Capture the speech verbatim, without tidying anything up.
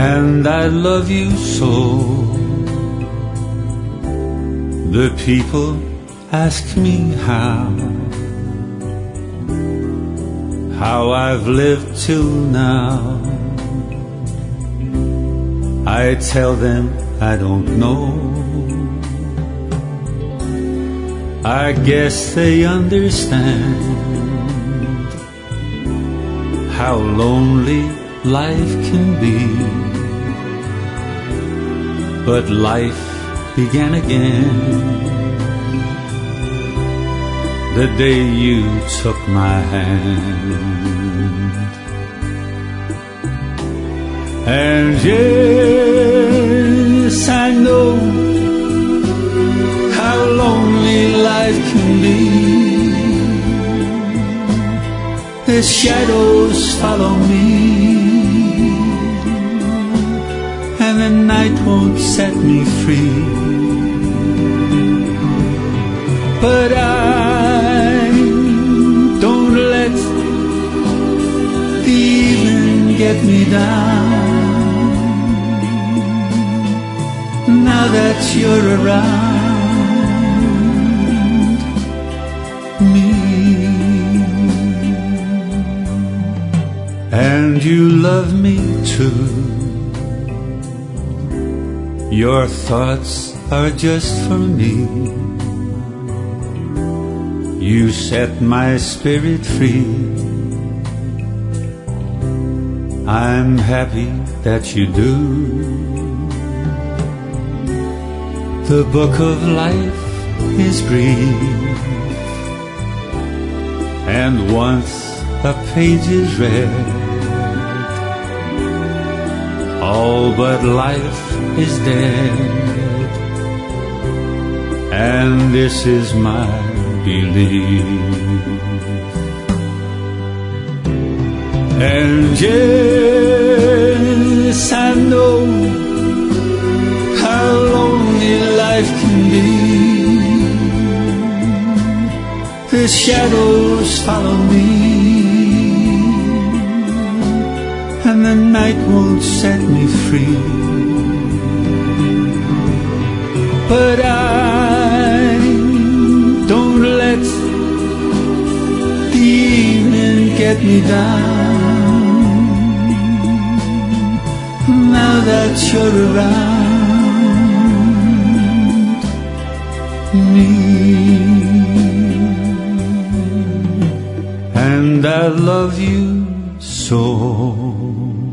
and I love you so. The people ask me how, how I've lived till now. I tell them I don't know. I guess they understand how lonely life can be. But life began again the day you took my hand. And yes, I know how lonely life can be. The shadows follow me, and the night won't set me free. But I don't let the evening get me down. Now that you're around me, and you love me too. Your thoughts are just for me. You set my spirit free. I'm happy that you do. The book of life is brief, and once a page is read, all but life is dead. And this is my belief. And yes, I know how lonely life can be. The shadows follow me, and the night won't set me free. But I don't let the evening get me down. Now that you're around me, and I love you so.